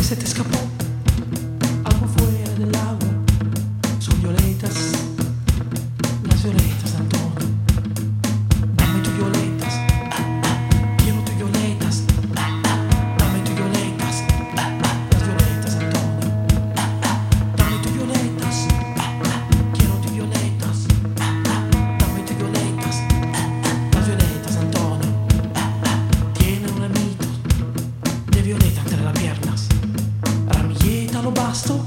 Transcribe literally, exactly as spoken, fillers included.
se te escapó algo fuera del agua. Son violetas, las violetas de Antonio. Dame tus violetas, ah, ah, quiero tus violetas, ah, ah, dame tus violetas, ah, ah, las violetas de Antonio. Ah, ah, dame tus violetas, ah, ah, quiero tus violetas, ah, ah, dame tus violetas, ah, ah, las violetas de Antonio. Ah, ah, tiene un ramito de violeta entre las piernas. Ramilleta lo basto